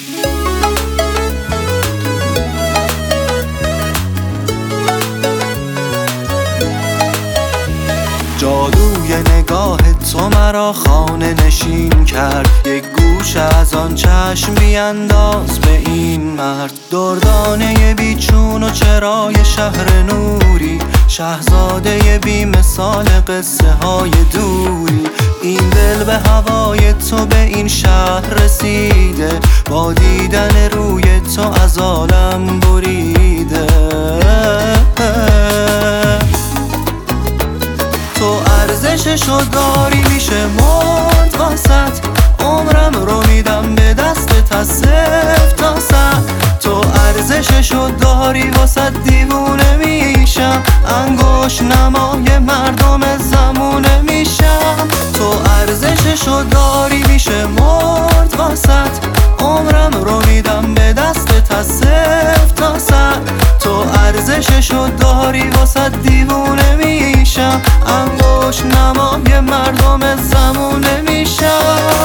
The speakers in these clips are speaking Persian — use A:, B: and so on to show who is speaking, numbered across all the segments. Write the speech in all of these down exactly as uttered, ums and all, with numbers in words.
A: جادوی نگاه تو مرا خانه نشین کرد، یک گوش از آن چشم بینداز به این مرد. دردانه بیچون و چرای شهر نوری، شهزاده بی مثال قصه های دوری. این دل به هوای تو به این شهر رسیده، با دیدن روی تو از عالم بریده. تو ارزششو داری، میشه مرد واسط. عمرم رو میدم به دستت از صفر تا صد. تو ارزششو داری، واسط دیوونه میشم. انگوش نمای مردم زمونه میشم. تو ارزششو داری، میشه مرد واسط. عمرم رو میدم به دستت از صفر تا صد. تو ارزششو داری، واسط دیوونه میشم. انگوش نمای مردم زمونه میشم.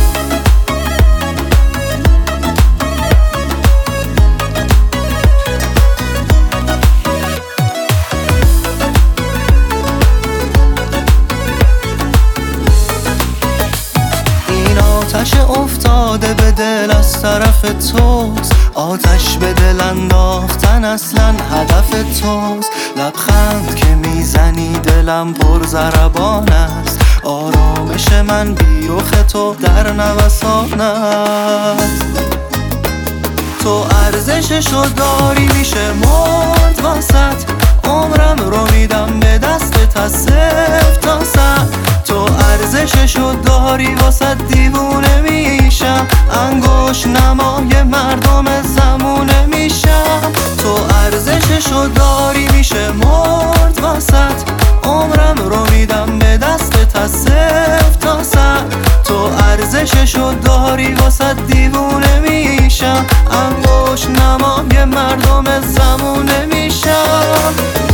A: آتش افتاده به دل از طرف توست، آتش به دل انداختن اصلا هدف توست. لبخند که میزنی دلم پر ضربان است، آرامش من بی رخ تو در نوسان است. تو ارزششو داری، میشه مرد واسط. عمرم رو میدم به دستت از صفر تا صد. تو ارزششو داری، واسط دیوونه میشم. انگوش نمای مردم زمونه میشم. تو ارزششو داری، میشه مرد واسط. عمرم رو میدم به دستت از صفر تا صد. تو ارزششو داری، واسط دیوونه میشم. انگوش نمای مردم زمونه میشم.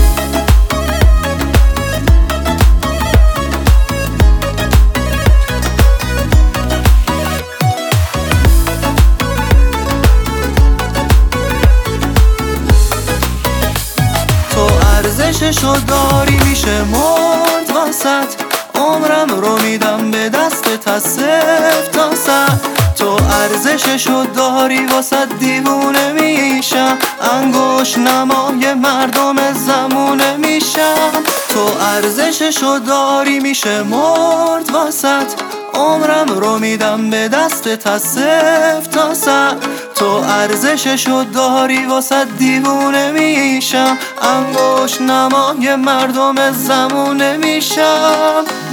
A: ارزششو داری، میشه مرد واسط. عمرم رو میدم به دستت از صفر تا صد. تو ارزششو داری، واسط دیوونه میشم. انگوش نمای مردم زمونه میشم. تو ارزششو داری، میشه مرد واسط. عمرم رو میدم به دستت از صفر تا صد. تو ارزششو داری، واسط دیوونه میشم. انگوش نمای مردم زمونه میشم.